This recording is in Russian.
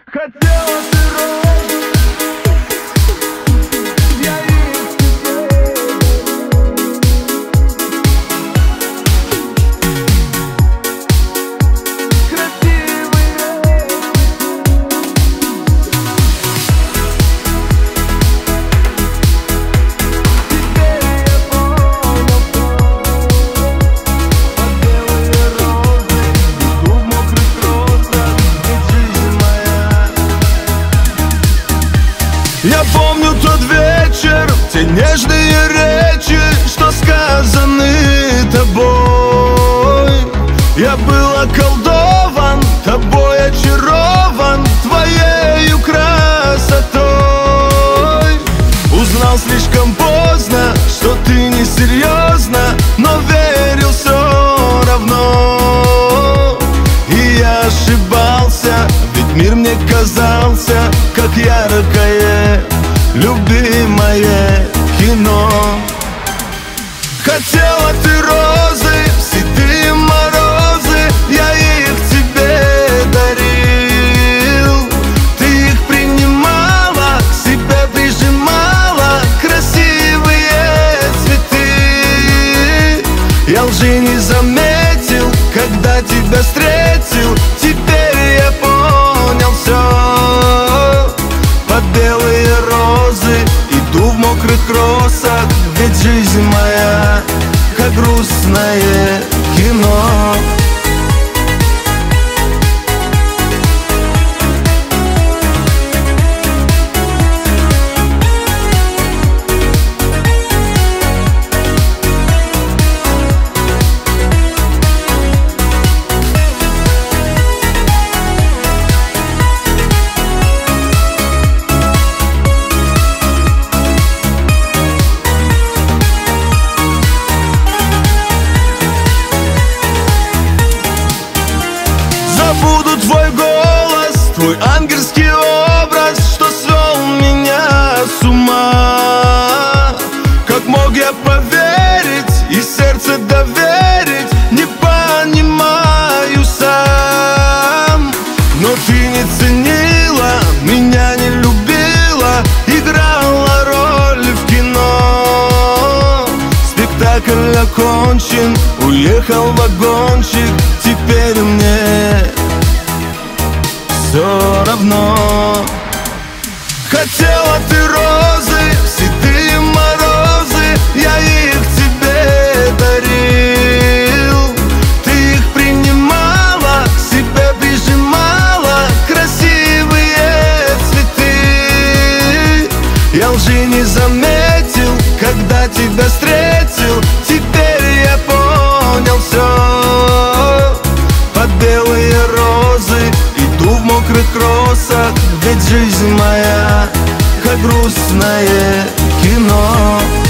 Хотела ты розы, я их тебе красивые. Теперь я понял все. Под белые розы иду в мокрых кросах, ведь жизнь моя. Я помню тот вечер, те нежные речи, что сказаны тобой. Я был околдован, тобой очарован, твоею красотой. Узнал слишком поздно, что ты несерьезна, но верил все равно. И я ошибался, ведь мир мне казался, как яркое, любимое кино. Хотела ты розы, седые морозы, я их тебе дарил. Ты их принимала, к себе прижимала, красивые цветы. Я лжи не заметил, когда тебя встретил. Теперь я понял все. Под белые розы иду в мокрых кросах, ведь жизнь моя, как грустное кино. Забуду твой голос, твой ангельский образ, что свел меня с ума. Как мог я поверить и сердце доверить, не понимаю сам. Но ты не ценила, меня не любила, играла роль в кино. Спектакль окончен, уехал вагончик, теперь мне все равно. Хотела ты розы, седые морозы, я их тебе дарил. Ты их принимала, к себе прижимала, красивые цветы. Я лжи не заметил, когда тебя встретил. Теперь я понял все. Под белые розы иду в мокрых кросах, ведь жизнь моя, как грустное кино.